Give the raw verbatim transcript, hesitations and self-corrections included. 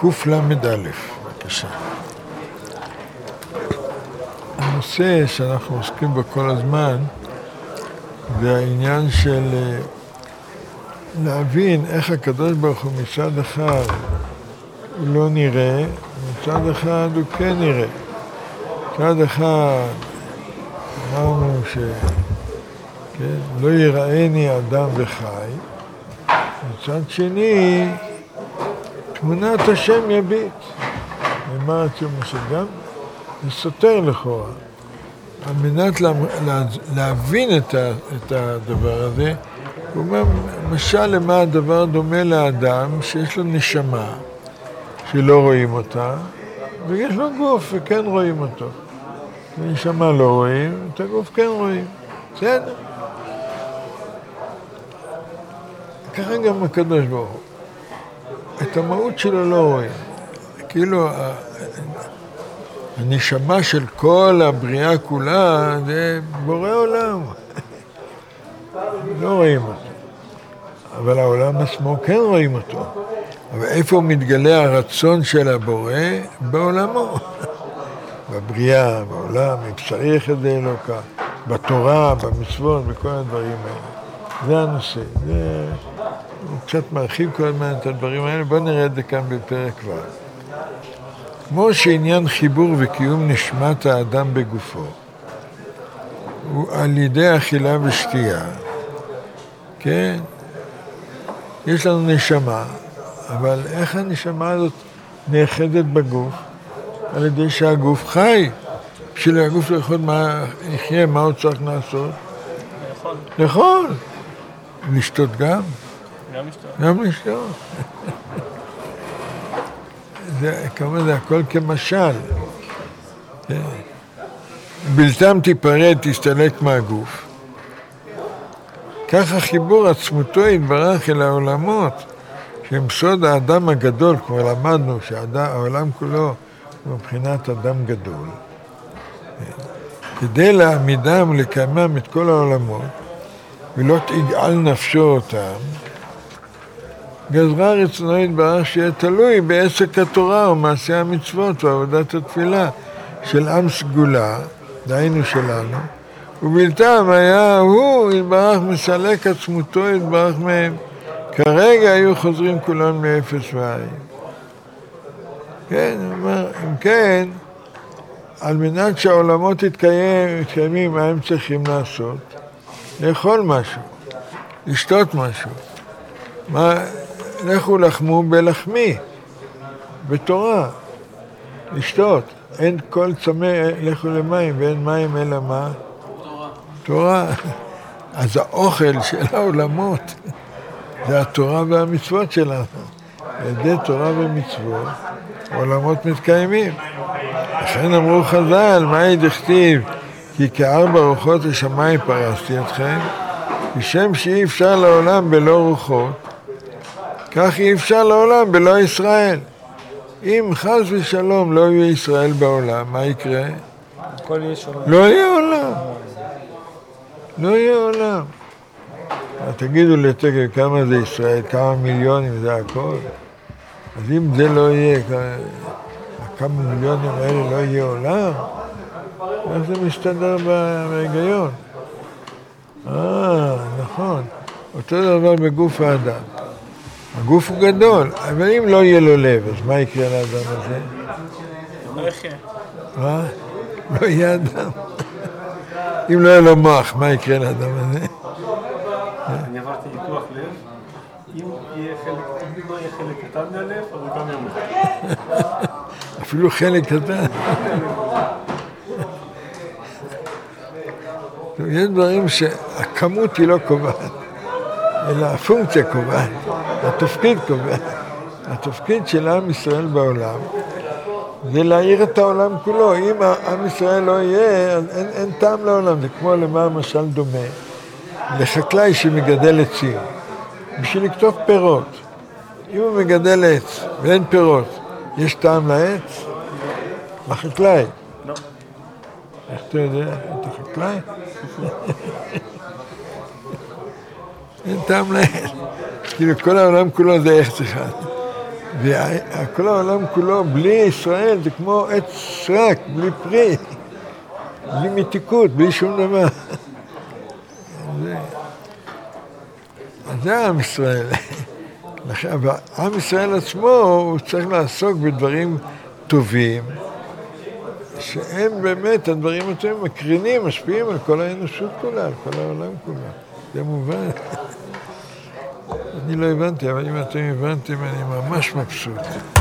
קוף למד א', בבקשה. הנושא שאנחנו עוסקים בו כל הזמן זה העניין של להבין איך הקדוש ברוך הוא מצד אחד הוא לא נראה, מצד אחד הוא כן נראה. מצד אחד אמרנו ש... כן, לא יראיני אדם וחי, מצד שני תמונת השם יביט. ומה רצו שגם זה סותר לכאורה. על מנת לה, לה, להבין את, ה, את הדבר הזה, הוא אומר, משל למה הדבר דומה לאדם שיש לו נשמה, שלא רואים אותה, ויש לו גוף וכן רואים אותו. נשמה לא רואים, את הגוף כן רואים. בסדר. ככה גם הקדוש ברוך הוא. את המהות שלו לא רואים. כאילו הנשמה של כל הבריאה כולה זה בורא עולם. לא רואים אותו. אבל העולם עצמו כן רואים אותו. אבל איפה מתגלה הרצון של הבורא? בעולמו. בבריאה, בעולם, מבשרי יחדי אלוקה, בתורה, במצוות, בכל הדברים האלה. זה הנושא. זה... הוא קצת מרחיב כל הזמן את הדברים האלה. בואו נראה את זה כאן בפרק ו'. כמו שעניין חיבור וקיום נשמת האדם בגופו, הוא על ידי אכילה ושתייה, כן? יש לנו נשמה, אבל איך הנשמה הזאת נאחדת בגוף? על ידי שהגוף חי. בשביל הגוף לאכול מה יחיה, מה הוא צריך לעשות? לאכול. לאכול. לשתות גם? גם לשתות. גם לשתות. זה, כמה זה הכל כמשל. כן. בלתם תיפרד, תסתלק מהגוף. ככה חיבור עצמותו יתברך אל העולמות, שהם סוד האדם הגדול, כמו למדנו שהעולם כולו הוא מבחינת אדם גדול. כדי להעמידם ולקיימם את כל העולמות, ולא תגעל נפשו אותם, גזרה רצונו יתברך שיהיה תלוי בעסק התורה ומעשי המצוות ועבודת התפילה של עם סגולה, דהיינו שלנו, ובלתם היה הוא יתברך מסלק עצמותו יתברך מהם. כרגע היו חוזרים כולם מאפס ועין. כן, אומר, אם כן, על מנת שהעולמות יתקיים, יתקיימים, מה הם צריכים לעשות? לאכול משהו, לשתות משהו. מה, לכו לחמו בלחמי, בתורה, לשתות. אין כל צמא, לכו למים, ואין מים אלא מה? תורה. תורה. אז האוכל של העולמות זה התורה והמצוות שלנו. על ידי תורה ומצוות, העולמות מתקיימים. לכן אמרו חז"ל, מה דכתיב? כי כארבע רוחות לשמיים פרסתי אתכם, כשם שאי אפשר לעולם בלא רוחות, כך אי אפשר לעולם בלא ישראל. אם חס ושלום לא יהיה ישראל בעולם, מה יקרה? לא יהיה עולם. לא יהיה עולם. תגידו לתקף כמה זה ישראל, כמה מיליונים זה הכל. אז אם זה לא יהיה, כמה מיליונים האלה לא יהיה עולם, איך זה מסתדר בהיגיון? אה, נכון. אותו דבר בגוף האדם. הגוף הוא גדול, אבל אם לא יהיה לו לב, אז מה יקרה לאדם הזה? לא יחיה. מה? לא יהיה אדם. אם לא יהיה לו מוח, מה יקרה לאדם הזה? אני עברתי ניתוח לב, אם לא יהיה חלק קטן מהלב, אז הוא גם ימות. אפילו חלק קטן. יש דברים שהכמות היא לא קובעת, אלא הפונקציה קובעת, התפקיד קובע. התפקיד של עם ישראל בעולם זה להעיר את העולם כולו. אם עם ישראל לא יהיה, אז אין, אין טעם לעולם. זה כמו למה המשל דומה, לחקלאי שמגדל עצים, בשביל לקטוף פירות. אם הוא מגדל עץ ואין פירות, יש טעם לעץ? לחקלאי. לא. איך אתה יודע? אתה חקלאי? אין טעם לעץ. כאילו כל העולם כולו זה עץ אחד. וכל העולם כולו בלי ישראל זה כמו עץ סרק, בלי פרי, בלי מתיקות, בלי שום דבר. זה, זה עם ישראל. עכשיו, עם ישראל עצמו הוא צריך לעסוק בדברים טובים, שהם באמת, הדברים הטובים מקרינים, משפיעים על כל האנושות כולה, על כל העולם כולו. זה מובן. אני לא הבנתי, אבל אם אתם הבנתם, אני ממש מבסוט.